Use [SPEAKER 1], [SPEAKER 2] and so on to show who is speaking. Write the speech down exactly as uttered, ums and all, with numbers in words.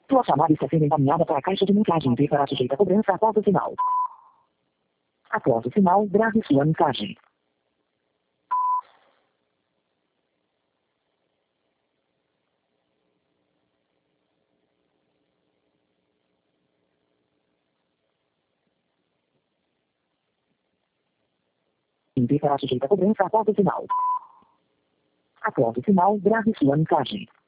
[SPEAKER 1] Sua chamada está sendo encaminhada para a caixa de mensagem e será sujeita a cobrança após o sinal. Após o sinal, grave sua mensagem. E será sujeita a cobrança após o sinal. Após o sinal, grave sua mensagem.